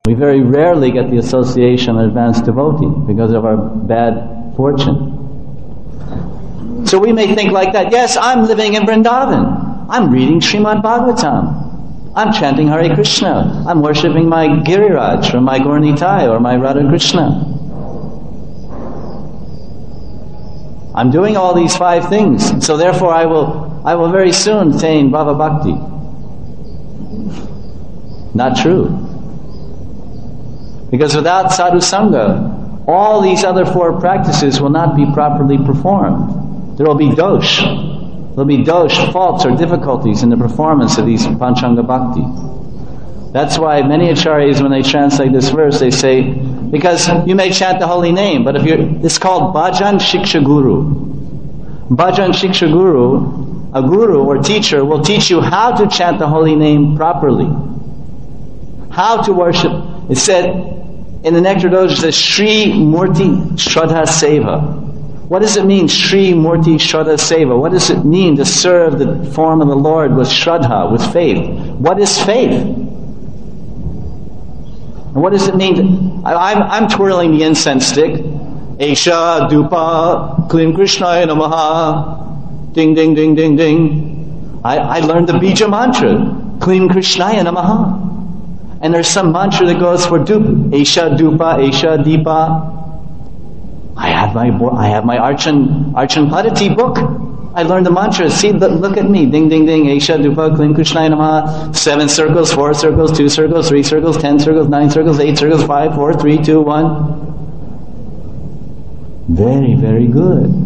We very rarely get the association of an advanced devotee because of our bad fortune. So we may think like that, yes, I'm living in Vrindavan. I'm reading Srimad Bhagavatam. I'm chanting Hare Krishna. I'm worshipping my Giriraj or my Gaur Nitai or my Radha Krishna. I'm doing all these 5 things, so therefore I will very soon attain Bhava Bhakti. Not true. Because without sadhu sangha, all these other 4 practices will not be properly performed. There will be dosh. There will be dosh, faults or difficulties in the performance of these Panchanga Bhakti. That's why many acharyas, when they translate this verse, they say, because you may chant the holy name, but it's called Bhajan Shiksha Guru. Bhajan Shiksha Guru, a guru or teacher, will teach you how to chant the holy name properly. How to worship. It said, in the Nectar Dosh, it says, Shri Murti Shraddha Seva. What does it mean, Shri Murti Shraddha Seva? What does it mean to serve the form of the Lord with Shraddha, with faith? What is faith? And what does it mean? I'm twirling the incense stick. Esha Dupa Klim Krishnaya Namaha. Ding, ding, ding, ding, ding. I learned the Bija mantra. Klim Krishnaya Namaha. And there's some mantra that goes for Dupa. Esha Dupa, Esha Deepa. I have my Archan Padati book. I learned the mantra. See, look at me. Ding, ding, ding. Esha Dupa Klim Krishnaya Namaha. 7 circles, 4 circles, 2 circles, 3 circles, 10 circles, 9 circles, 8 circles, 5, 4, 3, 2, 1. Very, very good.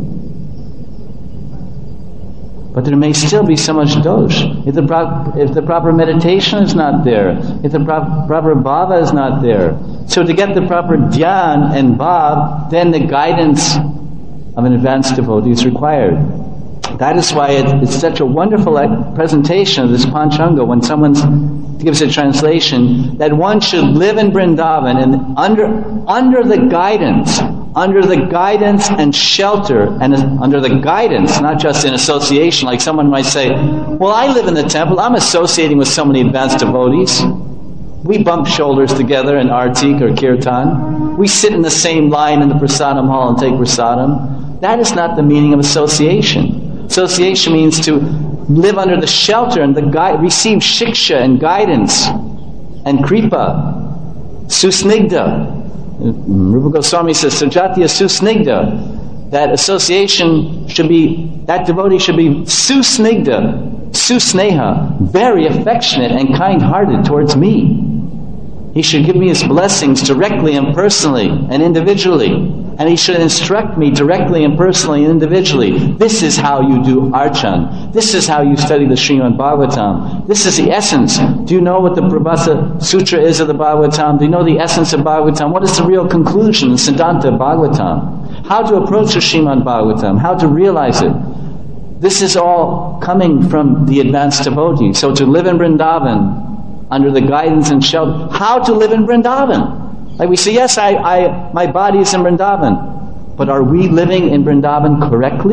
But there may still be so much dosh. If the proper meditation is not there, if the proper bhava is not there. So to get the proper dhyan and bhav, then the guidance of an advanced devotee is required. That is why it's such a wonderful presentation of this Panchanga when someone gives a translation, that one should live in Vrindavan and under the guidance and shelter, and under the guidance, not just in association. Like someone might say, well, I live in the temple, I'm associating with so many advanced devotees. We bump shoulders together in Artik or Kirtan. We sit in the same line in the Prasadam hall and take Prasadam. That is not the meaning of association. Association means to live under the shelter and receive shiksha and guidance and kripa, susnigdha. Rupa Goswami says, Sujatiya susnigdha. That association that devotee should be susnigdha, susneha, very affectionate and kind-hearted towards me. He should give me his blessings directly and personally and individually. And he should instruct me directly and personally and individually. This is how you do Archan. This is how you study the Srimad Bhagavatam. This is the essence. Do you know what the Prabhasa Sutra is of the Bhagavatam? Do you know the essence of Bhagavatam? What is the real conclusion, the Siddhanta Bhagavatam? How to approach the Srimad Bhagavatam? How to realize it? This is all coming from the advanced devotee. So to live in Vrindavan, under the guidance and shelter, how to live in Vrindavan? Like we say, yes, my body is in Vrindavan, but are we living in Vrindavan correctly?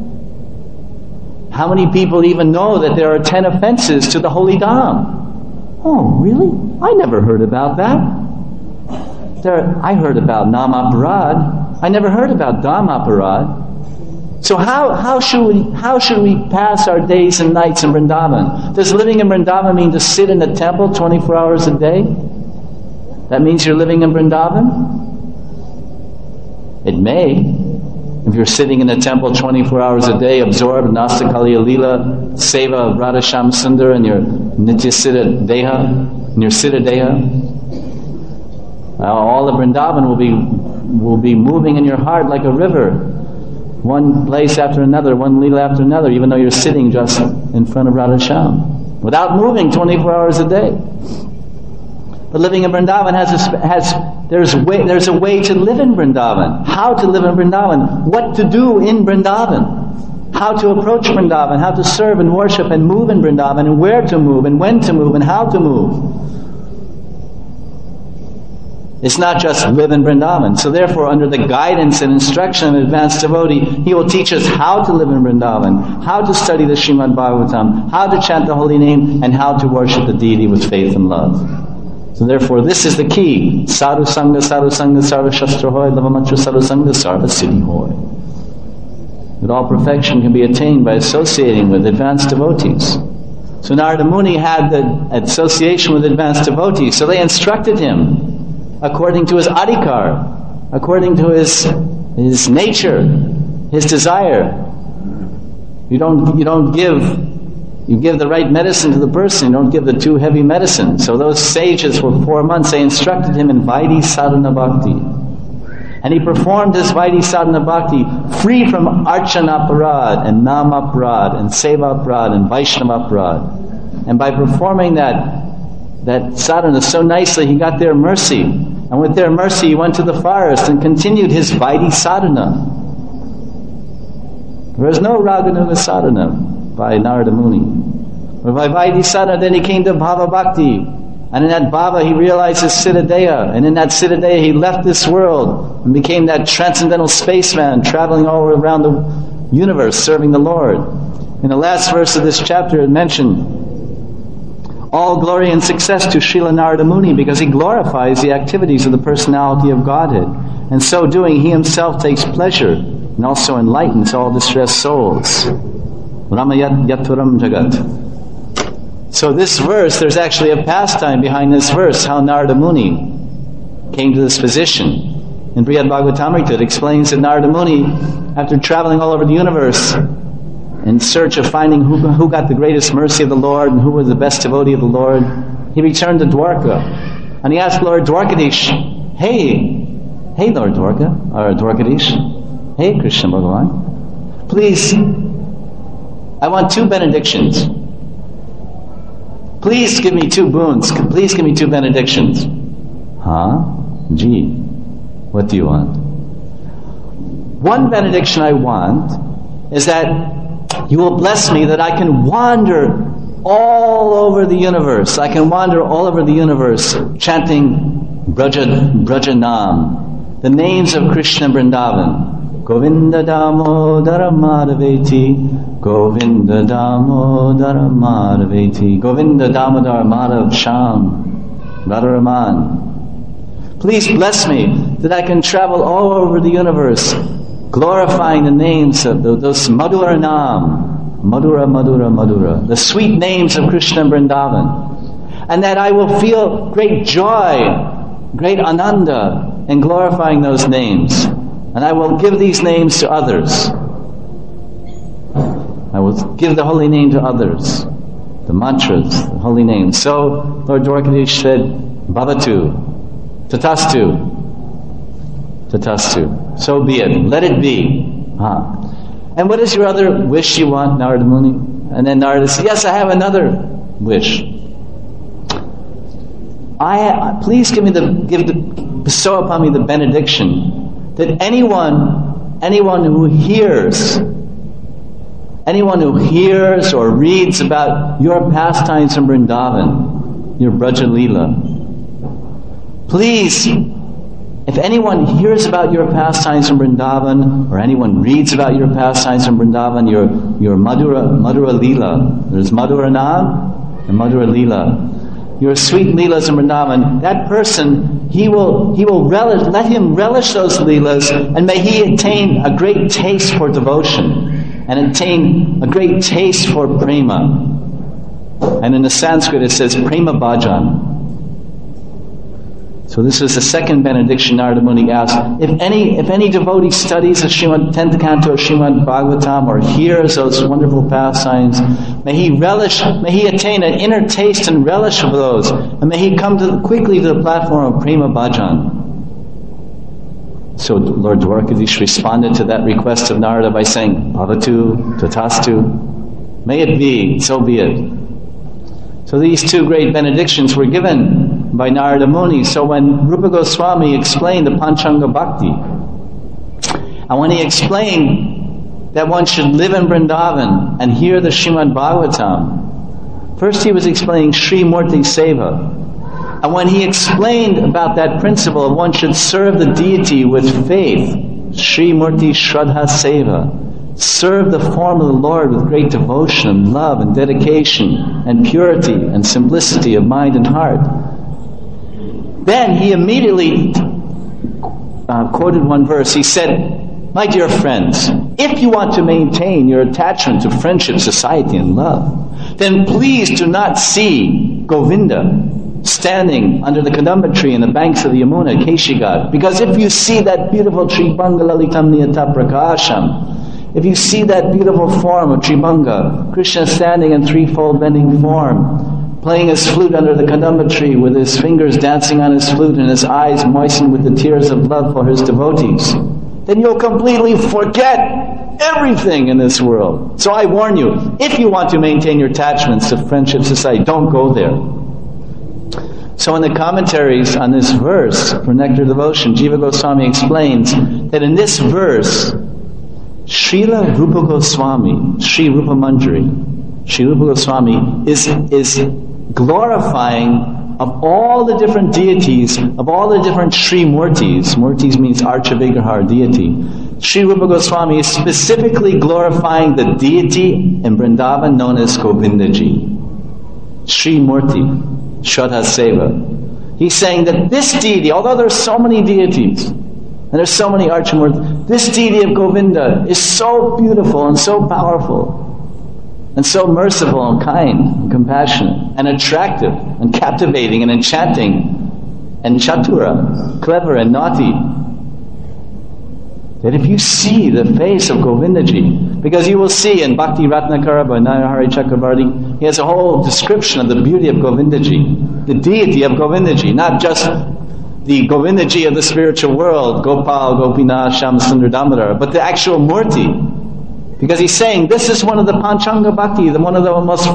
How many people even know that there are 10 offenses to the holy Dham? Oh, really? I never heard about that. I heard about Namaparad. I never heard about Dhammaparad. So how should we pass our days and nights in Vrindavan? Does living in Vrindavan mean to sit in the temple 24 hours a day? That means you're living in Vrindavan? It may. If you're sitting in the temple 24 hours a day, absorbed in Nastakaliya Leela, Seva of Radha Shyam Sundar, and your Nitya Siddha Deha, and your Siddha Deha, all of Vrindavan will be moving in your heart like a river. One place after another, one Leela after another, even though you're sitting just in front of Radha Shyam, without moving 24 hours a day. But living in Vrindavan there's a way to live in Vrindavan. How to live in Vrindavan. What to do in Vrindavan. How to approach Vrindavan. How to serve and worship and move in Vrindavan. And where to move and when to move and how to move. It's not just live in Vrindavan. So therefore, under the guidance and instruction of an advanced devotee, he will teach us how to live in Vrindavan, how to study the Srimad Bhagavatam, how to chant the holy name, and how to worship the deity with faith and love. So therefore, this is the key. Sadhu Sangha, Sarva Shastra Hoy, Lavamatra Sadhu Sangha, Sarva Siddhi Hoy. That all perfection can be attained by associating with advanced devotees. So Narada Muni had the association with advanced devotees, so they instructed him according to his adhikar, according to his nature, his desire. You give the right medicine to the person, you don't give the too heavy medicine. So those sages for 4 months, they instructed him in Vaidhi Sadhana Bhakti. And he performed his Vaidhi Sadhana Bhakti free from Archana Parad and Nama Parad and Seva Parad and Vaishnava Parad. And by performing that sadhana so nicely, he got their mercy. And with their mercy, he went to the forest and continued his Vaidhi Sadhana. There was no Raganuga Sadhana by Narada Muni. But by Vaidhi Sadhana, then he came to Bhava Bhakti. And in that Bhava, he realized his Siddhadeha. And in that Siddhadeha, he left this world and became that transcendental spaceman traveling all around the universe, serving the Lord. In the last verse of this chapter, it mentioned all glory and success to Srila Narada Muni, because he glorifies the activities of the personality of Godhead. And so doing, he himself takes pleasure and also enlightens all distressed souls. Ramayat Yaturam Jagat. So this verse, there's actually a pastime behind this verse, how Narada Muni came to this position. In Brihad Bhagavatamrita, it explains that Narada Muni, after traveling all over the universe in search of finding who got the greatest mercy of the Lord and who was the best devotee of the Lord, he returned to Dwarka. And he asked Lord Dwarkadish, Hey Lord Dwarka, or Dwarkadish, hey Krishna Bhagavan, please, I want 2 benedictions. Please give me 2 boons. Please give me 2 benedictions. Gee, what do you want? One benediction I want is that you will bless me that I can wander all over the universe. I can wander all over the universe chanting Brajanam, the names of Krishna Vrindavan. Govinda Damodara Madhaveti, Govinda Damodara Madhaveti, Govinda Damodar Madhav Sham, Radharaman. Please bless me that I can travel all over the universe, glorifying the names of those Madhura Nam, Madhura, Madhura, Madhura, the sweet names of Krishna Vrindavan. And that I will feel great joy, great ananda in glorifying those names. And I will give these names to others. I will give the holy name to others. The mantras, the holy name. So Lord Dwarkadish said, Bhavatu, Tatastu, Tatastu. So be it. Let it be. And what is your other wish you want, Narada Muni? And then Narada said, yes, I have another wish. Please bestow upon me the benediction that anyone who hears or reads about your pastimes in Vrindavan, your Braja Leela, please, if anyone hears about your pastimes in Vrindavan, or anyone reads about your pastimes in Vrindavan, your Madhura Leela, there's Madhura Nam and Madhura Leela, your sweet leelas in Vrindavan, that person, he will relish, let him relish those leelas, and may he attain a great taste for devotion, and attain a great taste for prema. And in the Sanskrit it says prema bhajan. So this is the second benediction Narada Muni asked. If any devotee studies the 10th canto of Srimad Bhagavatam or hears those wonderful pastimes, may he attain an inner taste and relish of those, and may he come quickly to the platform of Prema Bhajan. So Lord Dwarkadish responded to that request of Narada by saying, Bhavatu, Tatastu, may it be, so be it. So these 2 great benedictions were given by Narada Muni. So when Rupa Goswami explained the Panchanga Bhakti, and when he explained that one should live in Vrindavan and hear the Srimad Bhagavatam, first he was explaining Sri Murti Seva. And when he explained about that principle of one should serve the deity with faith, Sri Murti Shraddha Seva, serve the form of the Lord with great devotion and love and dedication and purity and simplicity of mind and heart. Then he immediately quoted one verse. He said, "My dear friends, if you want to maintain your attachment to friendship, society, and love, then please do not see Govinda standing under the Kadamba tree in the banks of the Yamuna, Keshigat. Because if you see that beautiful Tribhanga Lalitam Niyata Prakasham, if you see that beautiful form of Tribhanga, Krishna standing in threefold bending form, playing his flute under the Kadamba tree with his fingers dancing on his flute and his eyes moistened with the tears of love for his devotees, then you'll completely forget everything in this world. So I warn you, if you want to maintain your attachments to friendship, society, don't go there." So in the commentaries on this verse for Nectar Devotion, Jiva Goswami explains that in this verse, Srila Rupa Goswami, Sri Rupa Manjari, Sri Rupa Goswami is glorifying of all the different deities, of all the different Sri Murtis. Murtis means Archa Vigraha, deity. Sri Rupa Goswami is specifically glorifying the deity in Vrindavan known as Govindaji. Sri Murti, Shraddha Seva. He's saying that this deity, although there's so many deities, and there's so many Archamurtis, this deity of Govinda is so beautiful and so powerful, and so merciful and kind and compassionate and attractive and captivating and enchanting and chatura, clever and naughty, that if you see the face of Govindaji, because you will see in Bhakti Ratnakara by Narahari Chakravarti, he has a whole description of the beauty of Govindaji, the deity of Govindaji, not just the Govindaji of the spiritual world, Gopal, Gopinath, Shyamsundar Damodar, but the actual Murti. Because he's saying this is one of the Panchanga Bhakti, one of the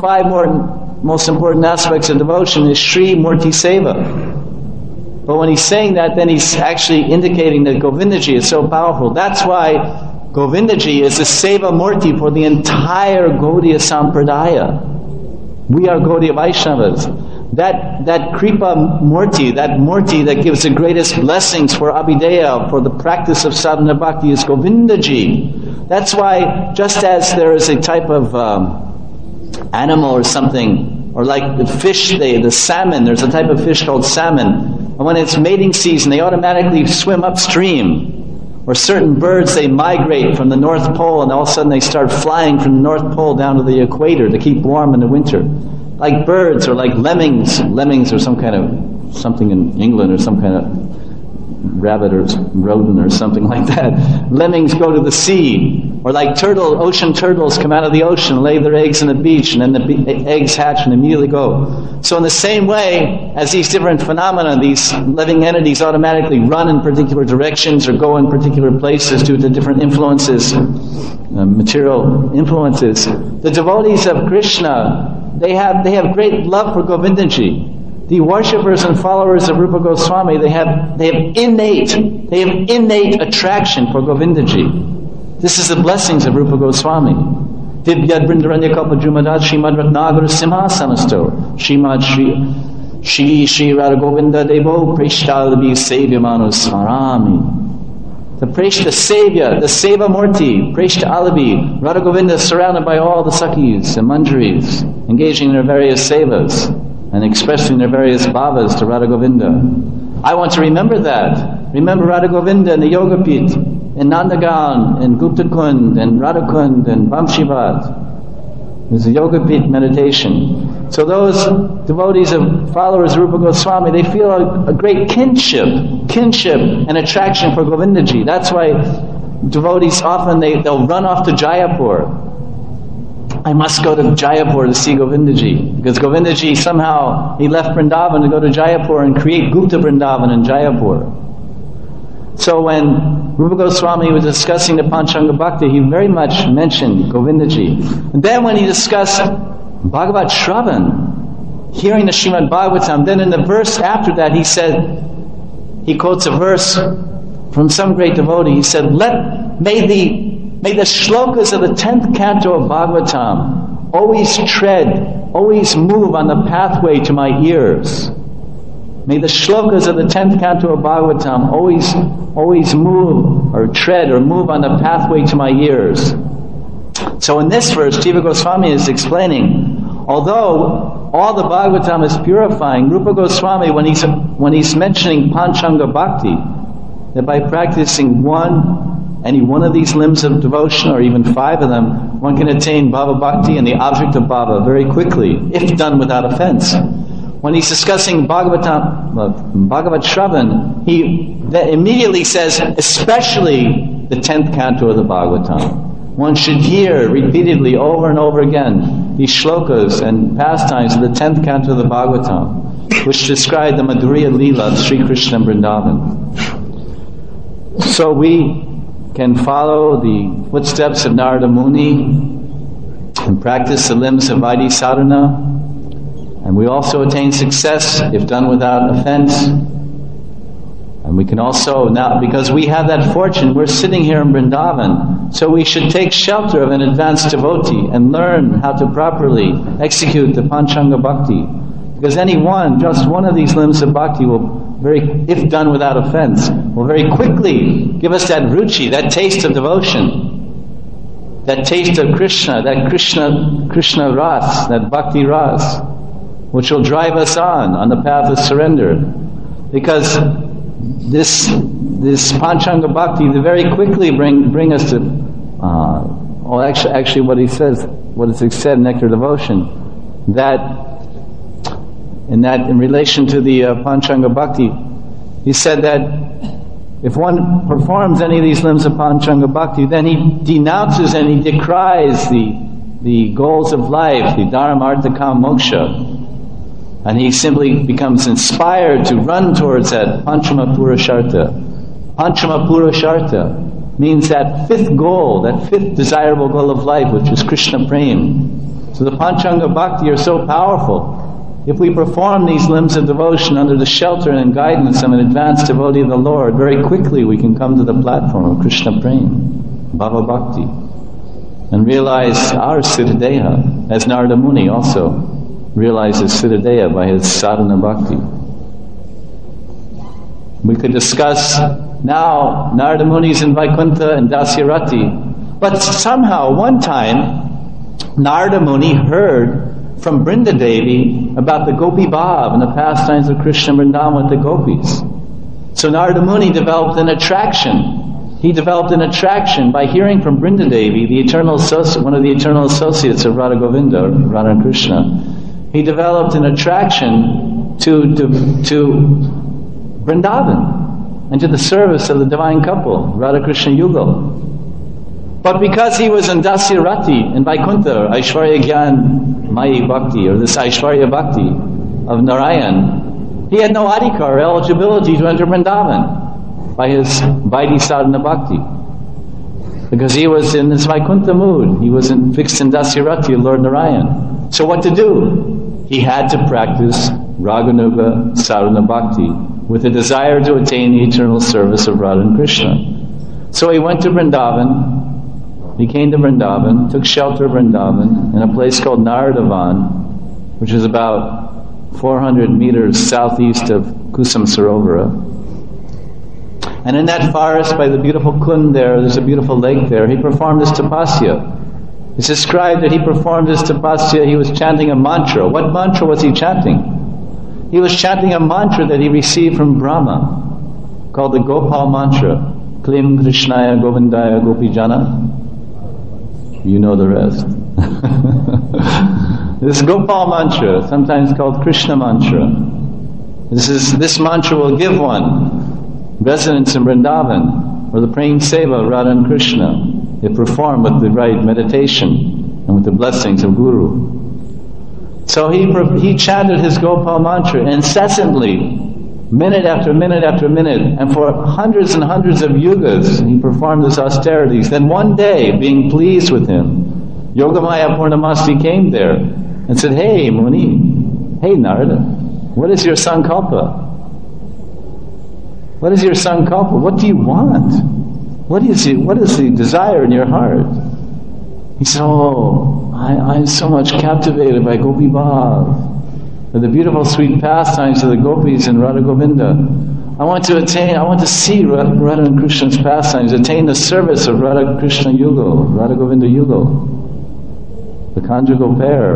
most important aspects of devotion is Sri Murti Seva. But when he's saying that, then he's actually indicating that Govindaji is so powerful. That's why Govindaji is the Seva Murti for the entire Gaudiya Sampradaya. We are Gaudiya Vaishnavas. That Kripa Murti, that Murti that gives the greatest blessings for Abhideya, for the practice of sadhana bhakti is Govindaji. That's why, just as there is a type of animal or something, or like the fish, the salmon, there's a type of fish called salmon, and when it's mating season, they automatically swim upstream. Or certain birds, they migrate from the North Pole, and all of a sudden they start flying from the North Pole down to the equator to keep warm in the winter. Like birds, or like lemmings. Lemmings are some kind of, something in England, or some kind of rabbit or rodent or something like that. Lemmings go to the sea. Or like ocean turtles come out of the ocean, lay their eggs on the beach, and then the eggs hatch and immediately go. So in the same way as these different phenomena, these living entities automatically run in particular directions or go in particular places due to different influences, material influences. The devotees of Krishna, they have great love for Govindaji. The worshippers and followers of Rupa Goswami, they have innate attraction for Govindaji. This is the blessings of Rupa Goswami. Divyad Vrindaranya Kalpajumadat Srimad Ratnagara Simhasanasto Srimad Shri Radha Govinda Devo Preshtalabhi Sevyamano Smarami. The Savior, the Seva Murti, Preshta Alabi, Radha Govinda surrounded by all the Sakhis and Manjaris, engaging in their various sevas and expressing their various bhavas to Radha Govinda. I want to remember that. Remember Radha Govinda in the Yogapit, in Nandagan, in Gupta Kund, in Radhakund, and Vamshivat. There's a Yogapit meditation. So those devotees of followers of Rupa Goswami, they feel a great kinship and attraction for Govindaji. That's why devotees often, they'll run off to Jayapur. I must go to Jayapur to see Govindaji. Because Govindaji somehow, he left Vrindavan to go to Jayapur and create Gupta Vrindavan in Jayapur. So when Rupa Goswami was discussing the Panchanga Bhakti, he very much mentioned Govindaji. And then when he discussed Bhagavat Shravan, hearing the Srimad Bhagavatam, then in the verse after that he quotes a verse from some great devotee. He said, may the shlokas of the 10th canto of Bhagavatam always move on the pathway to my ears. May the shlokas of the 10th canto of Bhagavatam always move or tread or move on the pathway to my ears. So in this verse, Jiva Goswami is explaining, although all the Bhagavatam is purifying. Rupa Goswami, when he's mentioning Panchanga Bhakti, that by practicing any one of these limbs of devotion, or even 5 of them, one can attain Bhava Bhakti and the object of Bhava very quickly, if done without offense. When he's discussing Bhagavad Shravan, he immediately says, especially the 10th canto of the Bhagavatam. One should hear repeatedly over and over again these shlokas and pastimes of the 10th canto of the Bhagavatam, which describe the Madhurya Leela of Sri Krishna and Vrindavan. So we can follow the footsteps of Narada Muni and practice the limbs of Vaidhi Sadhana, and we also attain success if done without offense. And we can also, now, because we have that fortune, we're sitting here in Vrindavan, so we should take shelter of an advanced devotee and learn how to properly execute the Panchanga Bhakti. Because just one of these limbs of Bhakti will if done without offense, will very quickly give us that ruchi, that taste of devotion, that taste of Krishna, that Krishna ras, that Bhakti ras, which will drive us on the path of surrender. Because this Panchanga Bhakti, they very quickly bring us to, actually what he says, what is said in Nectar Devotion, that in relation to the Panchanga Bhakti, he said that if one performs any of these limbs of Panchanga Bhakti, then he denounces and he decries the goals of life, the Dharma, Artha, Kama, Moksha. And he simply becomes inspired to run towards that Panchama Purushartha. Panchama Purushartha means that 5th goal, that 5th desirable goal of life, which is Krishna Prem. So the Panchanga Bhakti are so powerful. If we perform these limbs of devotion under the shelter and guidance of an advanced devotee of the Lord, very quickly we can come to the platform of Krishna Prem, Bhava Bhakti, and realize our Siddhadeha, as Narada Muni also realizes Siddhadeha by his sadhana bhakti. We could discuss now Narada Muni's in Vaikuntha and Dasyarati, but somehow one time Narada Muni heard from Brinda Devi about the Gopi Bhav and the pastimes of Krishna Vrindavan with the gopis. So Narada Muni developed an attraction. He developed an attraction by hearing from Brinda Devi, one of the eternal associates of Radha Govinda, Radha and Krishna. He developed an attraction to Vrindavan and to the service of the divine couple, Radha Krishna Yugal. But because he was in Dasyarati, in Vaikuntha, Aishwarya Gyan Mayi Bhakti, or this Aishwarya Bhakti of Narayan, he had no adhikar or eligibility to enter Vrindavan by his Vaidhi Sadhana Bhakti. Because he was in this Vaikuntha mood. He was fixed in Dasyarati of Lord Narayan. So what to do? He had to practice Raganuga Sadhana Bhakti with a desire to attain the eternal service of Radha and Krishna. So he went to Vrindavan. He came to Vrindavan, took shelter of Vrindavan in a place called Naradavan, which is about 400 meters southeast of Kusam Sarovara. And in that forest, by the beautiful Kund there's a beautiful lake there, he performed his tapasya. It's described that he performed his tapasya, he was chanting a mantra. What mantra was he chanting? He was chanting a mantra that he received from Brahma, called the Gopal mantra. Klim Krishnaya Govindaya Gopijana. You know the rest. This Gopal mantra, sometimes called Krishna mantra. This mantra will give one residence in Vrindavan, or the praying seva of Radha and Krishna, if performed with the right meditation and with the blessings of Guru. So he chanted his Gopal mantra incessantly, minute after minute after minute, and for hundreds and hundreds of yugas he performed his austerities. Then one day, being pleased with him, Yogamaya Purnamasti came there and said, "Hey Muni, hey Narada, what is your sankalpa? What is your sankalpa? What do you want? What is the desire in your heart?" He said, I'm so much captivated by Gopi Bhav, the beautiful sweet pastimes of the gopis in Radha Govinda. I want to see Radha and Krishna's pastimes, attain the service of Radha Krishna Yugal, Radha Govinda Yugal, the conjugal pair.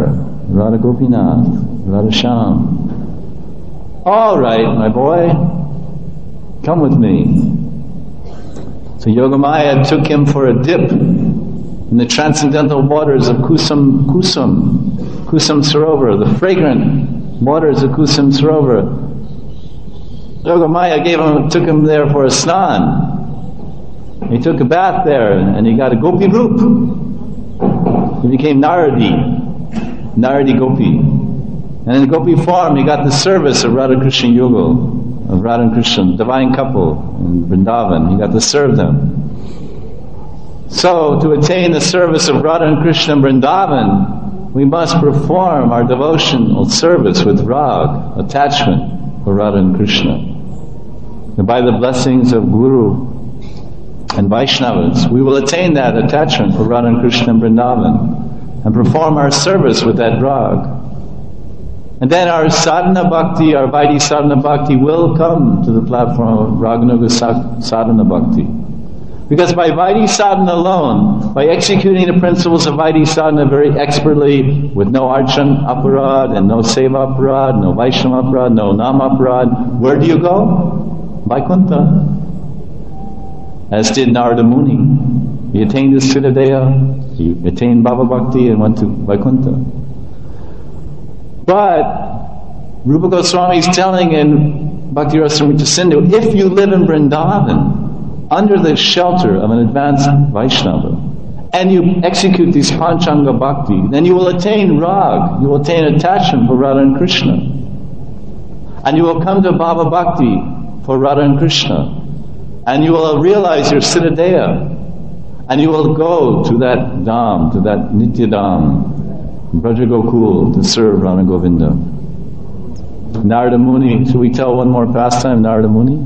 Radha Gopinath, Radha Shyam. All right, my boy, come with me. So Yogamaya took him for a dip in the transcendental waters of Kusum Sarovar, the fragrant waters of Kusum Sarovar. Yogamaya took him there for a snan. He took a bath there and he got a gopi roop. He became Naradi Gopi. And in the gopi form he got the service of Radha Krishna Yugal, of Radha and Krishna, divine couple in Vrindavan. He got to serve them. So to attain the service of Radha and Krishna in Vrindavan, we must perform our devotional service with rag, attachment for Radha and Krishna. And by the blessings of Guru and Vaishnavas, we will attain that attachment for Radha and Krishna in Vrindavan and perform our service with that rag. And then our sadhana bhakti, our Vaidhi sadhana bhakti will come to the platform of Raganuga sadhana bhakti. Because by Vaidhi sadhana alone, by executing the principles of Vaidhi sadhana very expertly, with no archan aparad and no seva aparad, no Vaishnava aparad, no nam aparad, where do you go? Vaikuntha. As did Narada Muni. He attained the Siddhadeha, he attained Bhava Bhakti and went to Vaikuntha. But Rupa Goswami is telling in Bhakti Rasamrita Sindhu, if you live in Vrindavan, under the shelter of an advanced Vaishnava, and you execute these Panchanga Bhakti, then you will attain rag, you will attain attachment for Radha and Krishna. And you will come to Bhava Bhakti for Radha and Krishna. And you will realize your Siddhadeha. And you will go to that Dham, to that Nitya Dham, Braja Gokul, to serve Radha Govinda. Narada Muni, should we tell one more pastime, Narada Muni?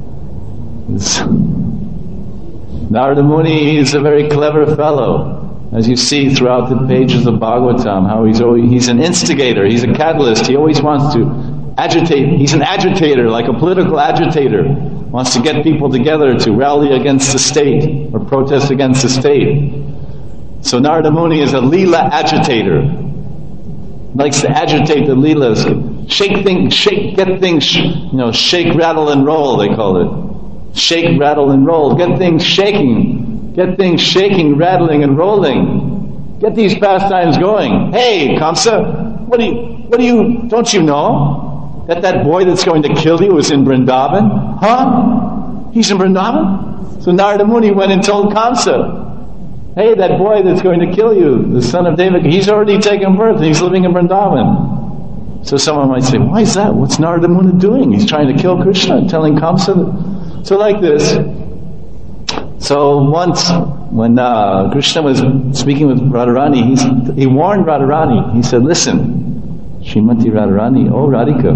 Narada Muni is a very clever fellow, as you see throughout the pages of Bhagavatam, how he's an instigator, he's a catalyst, he always wants to agitate, he's an agitator, like a political agitator, wants to get people together to rally against the state, or protest against the state. So Narada Muni is a Leela agitator, likes to agitate the Leelas, shake things, get things, shake, rattle and roll, they call it. Shake, rattle, and roll. Get things shaking, rattling, and rolling. Get these pastimes going. Hey, Kamsa, don't you know that boy that's going to kill you is in Vrindavan? Huh? He's in Vrindavan? So Narada Muni went and told Kamsa, hey, that boy that's going to kill you, the son of Devaki, he's already taken birth and he's living in Vrindavan. So someone might say, why is that? What's Narada Muni doing? He's trying to kill Krishna, telling Kamsa that. So like this. So once, when Krishna was speaking with Radharani, he warned Radharani. He said, listen, Srimati Radharani, oh Radhika,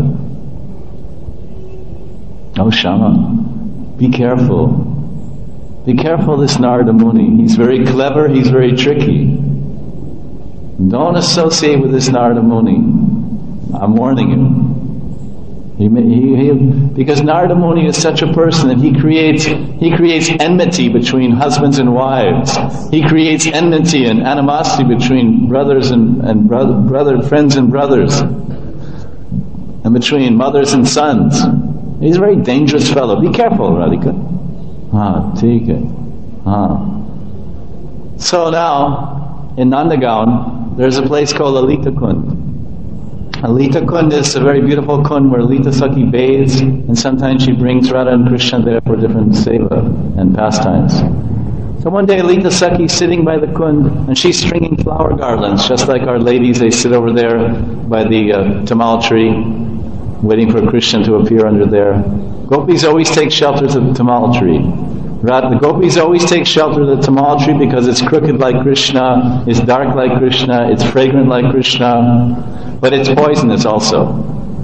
oh Shama, be careful. Be careful of this Narada Muni. He's very clever, he's very tricky. Don't associate with this Narada Muni. I'm warning you. Because Narada Muni is such a person that he creates enmity between husbands and wives. He creates enmity and animosity between brothers and friends and brothers, and between mothers and sons. He's a very dangerous fellow. Be careful, Radhika. So now, in Nandagaon, there's a place called Lalita Kund. Lalita Kund is a very beautiful kund where Lita Sakhi bathes, and sometimes she brings Radha and Krishna there for different seva and pastimes. So one day Lita Sakhi is sitting by the kund, and she's stringing flower garlands, just like our ladies, they sit over there by the tamal tree, waiting for Krishna to appear under there. Gopis always take shelter to the tamal tree. The gopis always take shelter to the tamal tree because it's crooked like Krishna, it's dark like Krishna, it's fragrant like Krishna, but it's poisonous also.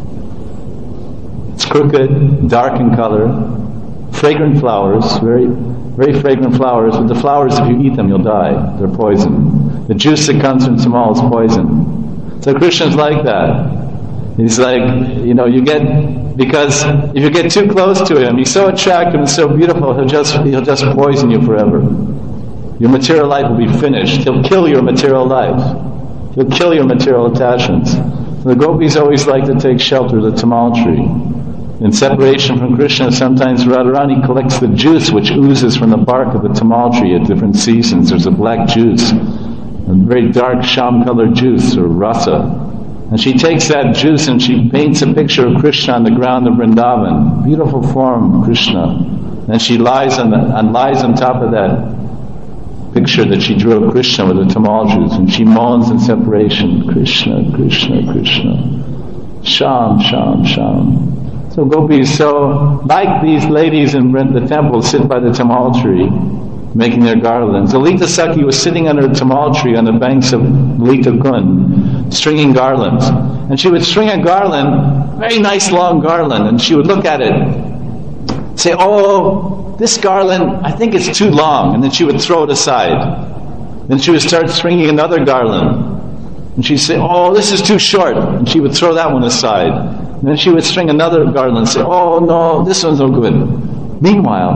It's crooked, dark in color, fragrant flowers, very, very fragrant flowers, but the flowers, if you eat them, you'll die. They're poison. The juice that comes from tamal is poison. So Krishna's like that. He's like, because if you get too close to him, he's so attractive and so beautiful, he'll just poison you forever. Your material life will be finished. He'll kill your material life. You'll kill your material attachments. The gopis always like to take shelter of the tamal tree. In separation from Krishna, sometimes Radharani collects the juice which oozes from the bark of the tamal tree at different seasons. There's a black juice, a very dark sham-colored juice, or rasa. And she takes that juice and she paints a picture of Krishna on the ground of Vrindavan. Beautiful form, Krishna. And she lies on top of that picture that she drew of Krishna with the tamal juice, and she moans in separation, Krishna, Krishna, Krishna. Sham, Sham, Sham. So gopis, like these ladies in the temple, sit by the tamal tree, making their garlands. Lalita Sakhi was sitting under a tamal tree on the banks of Lalita Kund, stringing garlands. And she would string a garland, very nice long garland, and she would look at it, say, oh, this garland, I think it's too long, and then she would throw it aside. Then she would start stringing another garland, and she'd say, oh, this is too short, and she would throw that one aside. And then she would string another garland and say, oh no, this one's no good. Meanwhile,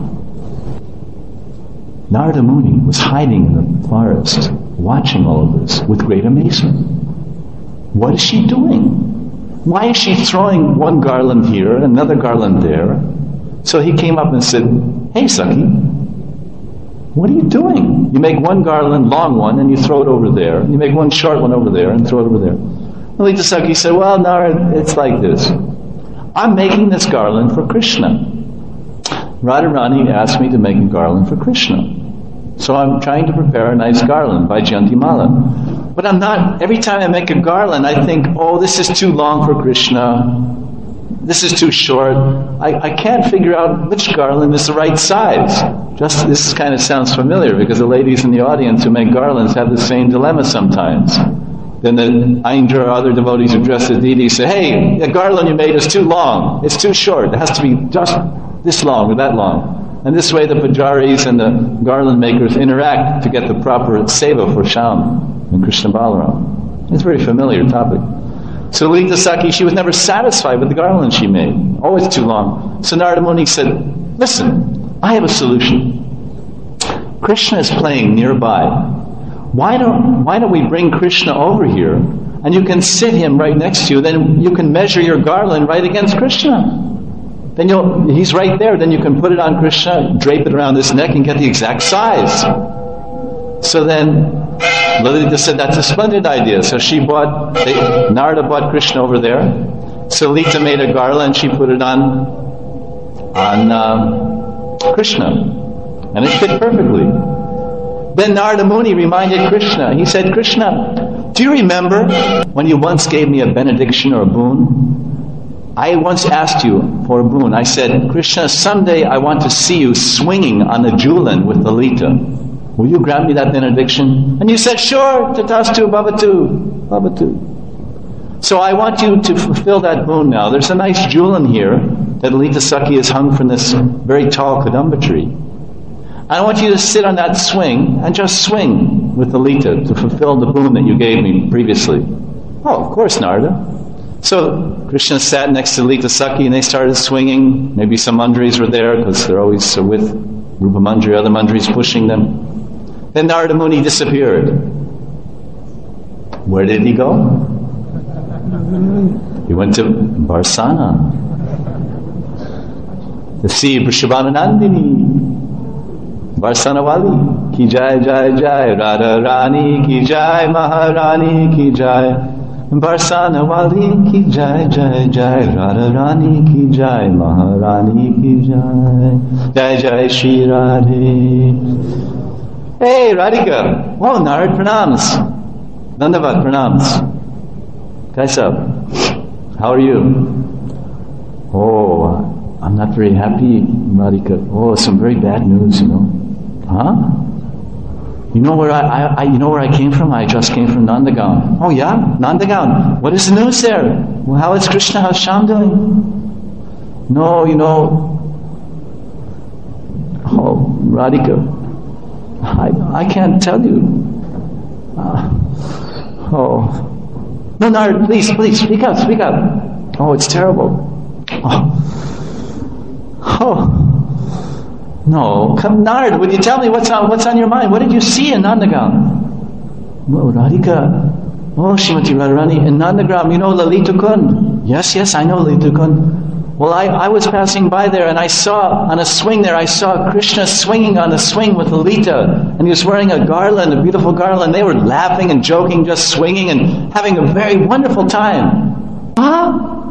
Narada Muni was hiding in the forest, watching all of this with great amazement. What is she doing? Why is she throwing one garland here and another garland there? So he came up and said, hey Sakhi, what are you doing? You make one garland, long one, and you throw it over there. You make one short one over there and throw it over there. Lalita Sakhi said, well, Narada, it's like this. I'm making this garland for Krishna. Radharani asked me to make a garland for Krishna. So I'm trying to prepare a nice garland by Jayantimala. But I'm not, every time I make a garland, I think, oh, this is too long for Krishna. This is too short. I can't figure out which garland is the right size. This kind of sounds familiar because the ladies in the audience who make garlands have the same dilemma sometimes. Then the Aindra or other devotees who dress as deities say, hey, the garland you made is too long. It's too short. It has to be just this long or that long. And this way the pujaris and the garland makers interact to get the proper seva for Shyam and Krishna Balaram. It's a very familiar topic. So Lalita Sakhi, she was never satisfied with the garland she made. Oh, it's too long. So Narada Muni said, listen, I have a solution. Krishna is playing nearby. Why don't we bring Krishna over here and you can sit him right next to you, then you can measure your garland right against Krishna. Then he's right there, then you can put it on Krishna, drape it around his neck and get the exact size. So then Lalita said, that's a splendid idea. So Narada bought Krishna over there. So Lalita made a garland, she put it on Krishna. And it fit perfectly. Then Narada Muni reminded Krishna. He said, Krishna, do you remember when you once gave me a benediction or a boon? I once asked you for a boon. I said, Krishna, someday I want to see you swinging on a Julan with Lalita. Will you grant me that benediction? And you said, sure, tatastu bhavatu, bhavatu. So I want you to fulfill that boon now. There's a nice Julan here that Lalita Sakhi has hung from this very tall Kadamba tree. I want you to sit on that swing and just swing with Lalita to fulfill the boon that you gave me previously. Oh, of course, Narada. So Krishna sat next to Lalita Sakhi and they started swinging. Maybe some mandris were there because they're always with Rupa Mandri, other mandris pushing them. Then Narada Muni disappeared. Where did he go? He went to Barsana to see Vrishabhananandini. Barsana Wali ki jai jai jai, Radha Rani ki jai, Maharani ki jai, Barsana Wali ki jai jai jai, Radha Rani ki jai, Maharani ki jai, jai jai Shri Radhe. Hey Radhika, oh Narad pranams, Dandavad pranams. Kaisa, how are you? Oh, I'm not very happy, Radhika. Oh, some very bad news, you know. Huh? You know where I came from? I just came from Nandagaon. Oh yeah? Nandagaon. What is the news there? Well, how is Krishna? How's Shyam doing? No, you know. Oh, Radhika. I can't tell you. No, Nard, please, speak up. Oh, it's terrible. Oh. No, come, Nard, would you tell me what's on your mind? What did you see in Nandagaon? Well, Radhika, Oh, Srimati Radharani, in Nandagram, you know Lalita Kund? Yes, I know Lalita Kund. Well, I was passing by there and I saw, on a swing there, I saw Krishna swinging on a swing with Lalita. And he was wearing a garland, a beautiful garland. They were laughing and joking, just swinging and having a very wonderful time. Huh?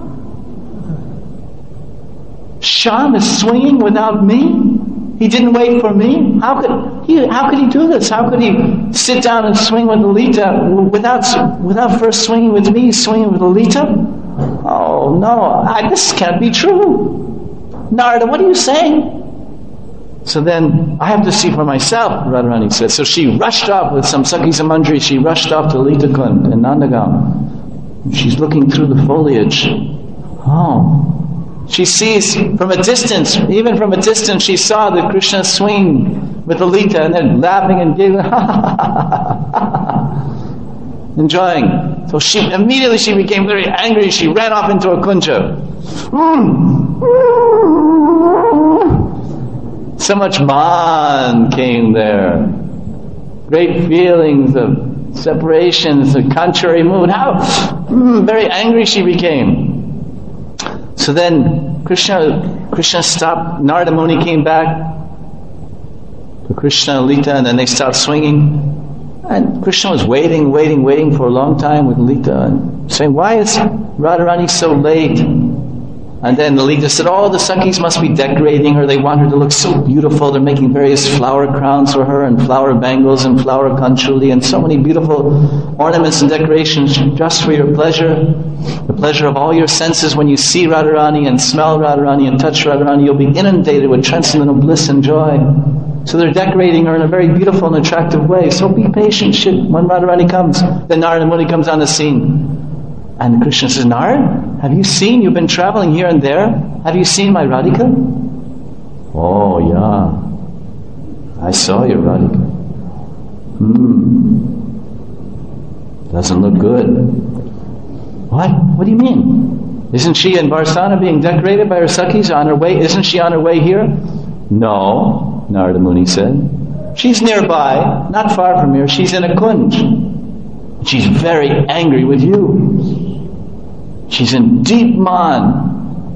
Shyam is swinging without me? He didn't wait for me? How could he do this? How could he sit down and swing with Lalita without first swinging with me, swinging with Lalita? Oh no, this can't be true. Narada, what are you saying? So then, I have to see for myself, Radharani said. So she rushed off with some Sakhis and Manjari, she rushed off to Lalita Kund in Nandagam. She's looking through the foliage. Oh. She sees from a distance, even from a distance, she saw that Krishna swing with Lalita and then laughing and giggling. Enjoying. So she became very angry. She ran off into a kunja. So much man came there. Great feelings of separations, a contrary mood. Very angry she became. So then Krishna stopped. Narada Muni came back to Krishna and Lalita, and then they stopped swinging. And Krishna was waiting for a long time with Lalita, and saying, why is Radharani so late? And then Lalita said, the Sakhis must be decorating her. They want her to look so beautiful. They're making various flower crowns for her, and flower bangles, and flower kanchuli, and so many beautiful ornaments and decorations just for your pleasure. The pleasure of all your senses. When you see Radharani and smell Radharani and touch Radharani, you'll be inundated with transcendental bliss and joy. So they're decorating her in a very beautiful and attractive way. So be patient. When Radharani comes, then Narada Muni comes on the scene. And Krishna says, Narada, have you seen? You've been traveling here and there. Have you seen my Radhika? Oh, yeah. I saw your Radhika. Doesn't look good. What? What do you mean? Isn't she in Varsana being decorated by her Sakhis on her way? Isn't she on her way here? No, Narada Muni said. She's nearby, not far from here. She's in a kunj. She's very angry with you. She's in deep man.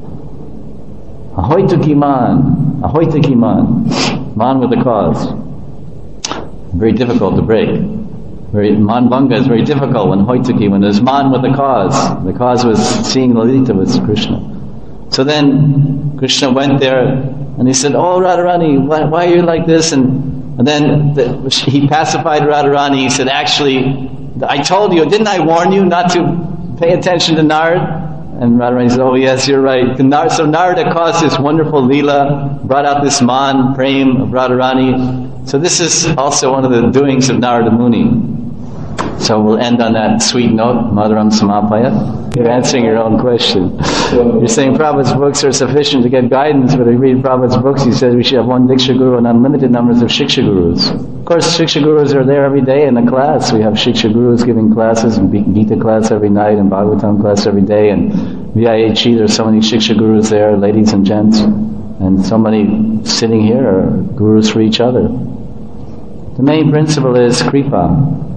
Ahoitaki man. Ahoitaki man. Man with a cause. Very difficult to break. Man Banga is very difficult when there's man with a cause. The cause was seeing Lalita with Krishna. So then Krishna went there and he said, oh Radharani, why are you like this? And then he pacified Radharani. He said, actually, I told you, didn't I warn you not to pay attention to Narada? And Radharani said, oh yes, you're right. So Narada caused this wonderful Leela, brought out this man, Prem of Radharani. So this is also one of the doings of Narada Muni. So we'll end on that sweet note, Madhuram Samapaya. You're answering your own question. You're saying Prabhupada's books are sufficient to get guidance, but if you read Prabhupada's books, he says we should have one Diksha Guru and unlimited numbers of Shiksha Gurus. Of course, Shiksha Gurus are there every day in the class. We have Shiksha Gurus giving classes, and Gita class every night, and Bhagavatam class every day, and VIHE, there's so many Shiksha Gurus there, ladies and gents, and so many sitting here are Gurus for each other. The main principle is Kripa,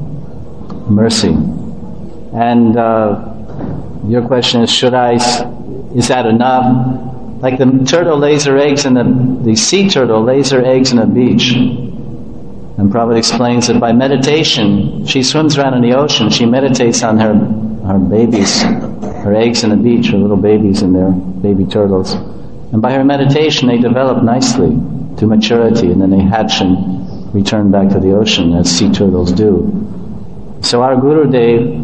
mercy. And your question is, is that enough? Like the turtle lays her eggs in the sea turtle lays her eggs in a beach. And Prabhupada explains that by meditation, she swims around in the ocean, she meditates on her babies, her eggs in the beach, her little babies in there, baby turtles. And by her meditation, they develop nicely to maturity, and then they hatch and return back to the ocean as sea turtles do. So our Gurudev,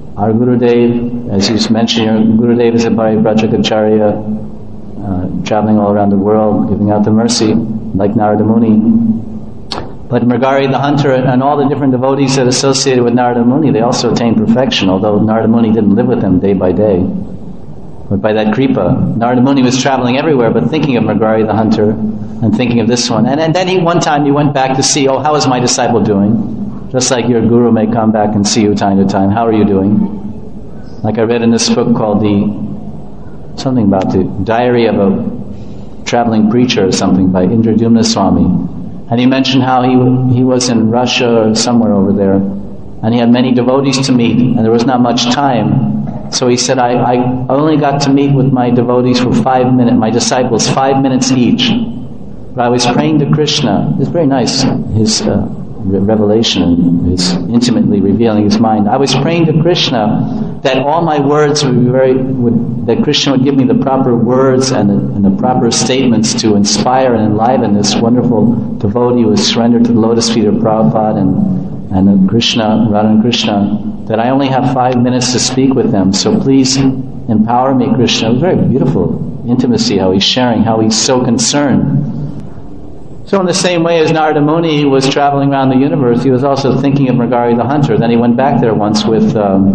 as you mentioned, your Gurudev is a Brajacharya, traveling all around the world, giving out the mercy, like Narada Muni. But Mrigari the hunter and all the different devotees that associated with Narada Muni, they also attained perfection, although Narada Muni didn't live with them day by day. But by that kripa, Narada Muni was traveling everywhere, but thinking of Mrigari the hunter, and thinking of this one. And then one time he went back to see, how is my disciple doing? Just like your guru may come back and see you time to time. How are you doing? Like I read in this book called something about the Diary of a Traveling Preacher or something by Indradyumna Swami. And he mentioned how he was in Russia or somewhere over there. and he had many devotees to meet, and there was not much time. So he said, I only got to meet with my devotees for 5 minutes, my disciples, 5 minutes each. But I was praying to Krishna. It's very nice, his revelation, his intimately revealing his mind. I was praying to Krishna that all my words would be that Krishna would give me the proper words and the proper statements to inspire and enliven this wonderful devotee who was surrendered to the lotus feet of Prabhupada and Krishna, Radha and Krishna, that I only have 5 minutes to speak with them. So please empower me, Krishna. It was very beautiful intimacy, how he's sharing, how he's so concerned. So in the same way as Narada Muni was traveling around the universe, he was also thinking of Mrigari the hunter. Then he went back there once with,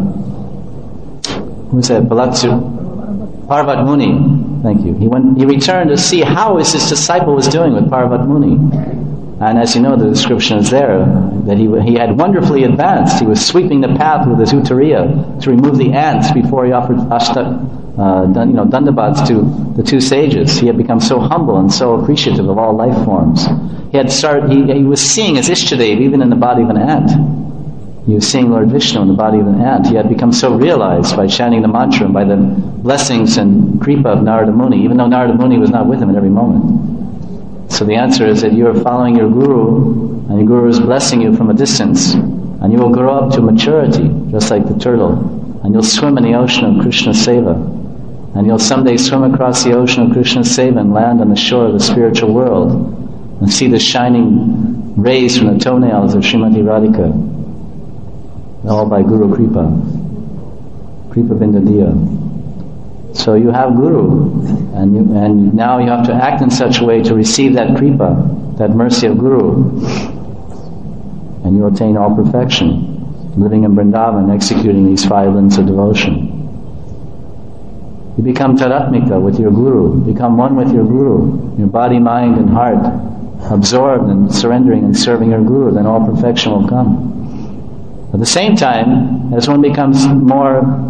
who's that, Parvat Muni. Thank you. He returned to see how his disciple was doing with Parvat Muni. And as you know, the description is there, that he had wonderfully advanced. He was sweeping the path with his uttariya to remove the ants before he offered dandabats to the two sages. He had become so humble and so appreciative of all life forms. He was seeing his Ishtadev even in the body of an ant. He was seeing Lord Vishnu in the body of an ant. He had become so realized by chanting the mantra and by the blessings and kripa of Narada Muni, even though Narada Muni was not with him at every moment. So the answer is that you are following your guru, and your guru is blessing you from a distance, and you will grow up to maturity, just like the turtle, and you'll swim in the ocean of Krishna Seva, and you'll someday swim across the ocean of Krishna Seva and land on the shore of the spiritual world, and see the shining rays from the toenails of Srimati Radhika, all by Guru Kripa, Kripa Vindadiya. So you have Guru, and now you have to act in such a way to receive that kripa, that mercy of Guru, and you attain all perfection, living in Vrindavan, executing these 5 limbs of devotion. You become tadatmika with your Guru, become one with your Guru, your body, mind, and heart, absorbed and surrendering and serving your Guru, then all perfection will come. At the same time, as one becomes more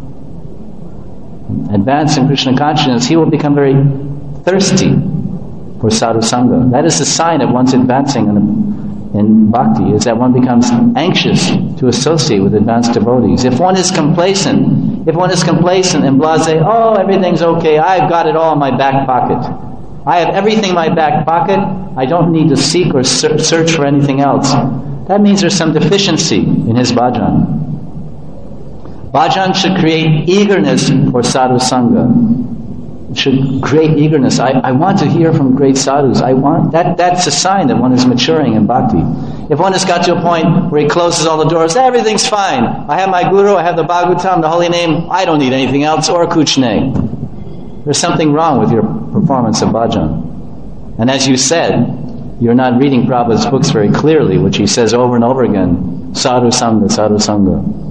advanced in Krishna consciousness, he will become very thirsty for sadhu sangha. That is the sign of one's advancing in bhakti, is that one becomes anxious to associate with advanced devotees. If one is complacent and blasé, oh, everything's okay, I've got it all in my back pocket. I have everything in my back pocket, I don't need to seek or search for anything else. That means there's some deficiency in his bhajan. Bhajan should create eagerness for sadhu sangha. It should create eagerness. I want to hear from great sadhus. That's a sign that one is maturing in bhakti. If one has got to a point where he closes all the doors, everything's fine. I have my guru, I have the Bhagavatam, the holy name, I don't need anything else, or kuchne. There's something wrong with your performance of bhajan. And as you said, you're not reading Prabhupada's books very clearly, which he says over and over again, sadhu sangha, sadhu sangha.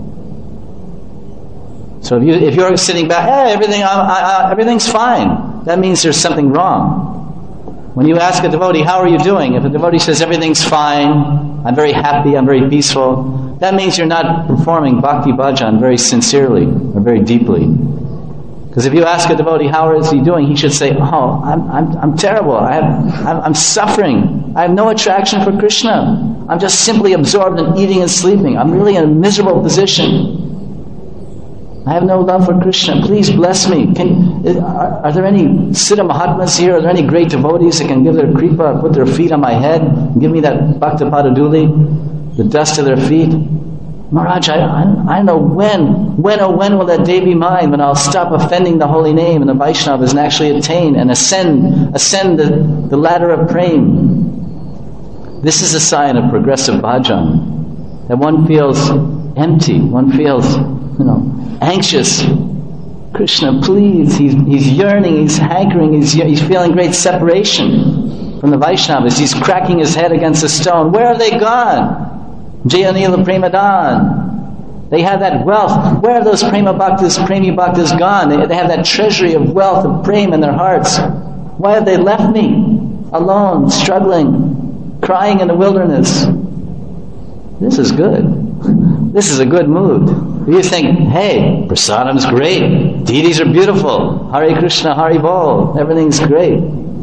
So if you're sitting back, hey, everything's fine, that means there's something wrong. When you ask a devotee, how are you doing? If a devotee says, everything's fine, I'm very happy, I'm very peaceful, that means you're not performing bhakti bhajan very sincerely or very deeply. Because if you ask a devotee, how is he doing? He should say, oh, I'm terrible, I'm suffering, I have no attraction for Krishna, I'm just simply absorbed in eating and sleeping, I'm really in a miserable position. I have no love for Krishna. Please bless me. Are there any Siddha Mahatmas here? Are there any great devotees that can give their kripa, put their feet on my head, and give me that Bhakta Padaduli, the dust of their feet? Maharaj, I know when will that day be mine, when I'll stop offending the holy name and the Vaishnavas and actually attain and ascend the ladder of prem. This is a sign of progressive bhajan, that one feels empty, one feels, anxious. Krishna, please. He's yearning, he's hankering, he's feeling great separation from the Vaishnavas. He's cracking his head against a stone. Where have they gone? Jayanila Premadan. They have that wealth. Where have those Premi Bhaktas gone? They have that treasury of wealth of prema in their hearts. Why have they left me? Alone, struggling, crying in the wilderness. This is good. This is a good mood. You think, hey, prasadam's great, deities are beautiful, Hare Krishna, Hare Bol, everything's great.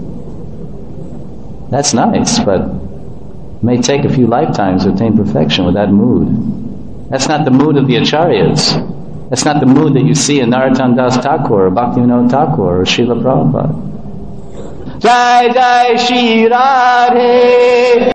That's nice, but it may take a few lifetimes to attain perfection with that mood. That's not the mood of the Acharyas. That's not the mood that you see in Narottam Das Thakur, or Bhaktivinoda Thakur, or Srila Prabhupada. Jai Jai Shri Radhe